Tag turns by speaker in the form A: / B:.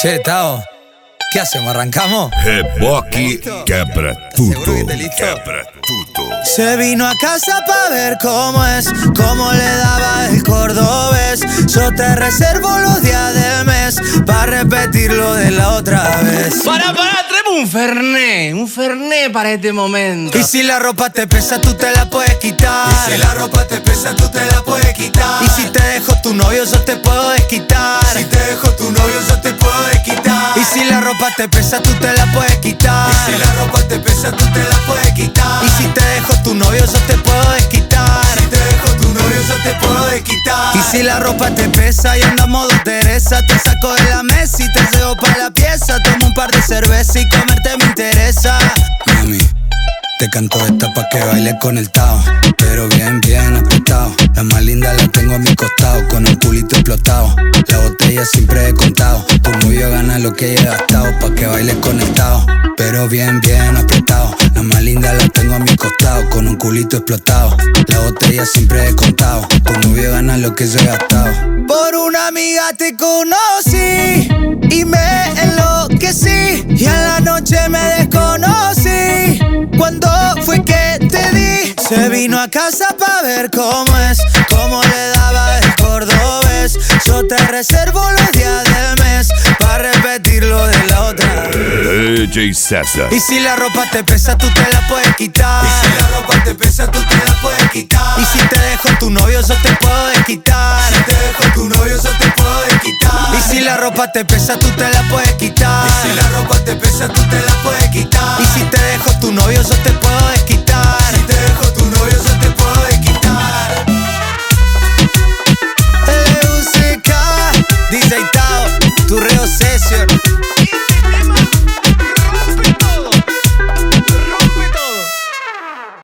A: Che, Tao, ¿qué hacemos? ¿Arrancamos?
B: Bocchi quebra
A: ¿Seguro
B: tutto.
A: que te listo?
B: Quebra tutto.
A: Se vino a casa pa' ver cómo es, cómo le daba el cordobés. Yo te reservo los días del mes pa' repetirlo de la otra vez.
C: Pará, traeme un fernet para este momento.
A: Y si la ropa te pesa, tú te la puedes quitar.
D: Y si la ropa te pesa, tú te la puedes quitar.
A: Y si te dejo tu novio, yo te puedo desquitar.
D: Si te dejo tu novio, yo te puedo desquitar.
A: Y si la ropa te pesa, tú te la puedes quitar.
D: Y si la ropa te pesa, tú te la puedes quitar.
A: Y si te dejo tu novio, yo te puedo desquitar.
D: Si te dejo tu novio, yo te puedo desquitar.
A: Y si la ropa te pesa y anda modo Teresa, te saco de la mesa y te llevo pa' la pieza. Tomo un par de cerveza y comerte me interesa. Mami, te canto esta pa' que baile con el Tao, pero bien, bien apretado. La más linda la tengo a mi costado, con un culito explotado. La botella siempre he contado. Tu novio gana lo que he gastado, pa' que baile con el Tao, pero bien, bien apretado. La más linda la tengo a mi costado, con un culito explotado. La botella siempre he contado. Tu novio gana lo que yo he gastado. Por una amiga te conocí y me enloquecí, y a la noche me desconocí. ¿Cuándo fue que te di? Se vino a casa pa' ver cómo es, cómo le daba el cordobés. Yo te reservo los días del mes pa' repetirlo de la otra.
B: DJ César.
A: Y si la ropa te pesa, tú te la puedes quitar.
D: Y si la ropa te pesa, tú te la puedes quitar.
A: Y si te dejo tu novio, yo te puedo desquitar.
D: Si te dejo tu novio, yo te puedo desquitar.
A: Y si la ropa te pesa, tú te la puedes quitar.
D: Y si la ropa te pesa, tú te la puedes quitar.
A: Y si te dejo tu novio, yo te puedo desquitar.
D: Si te dejo tu novio, yo te puedo desquitar.
A: LUCK, DJ Tao, tu Reo Session.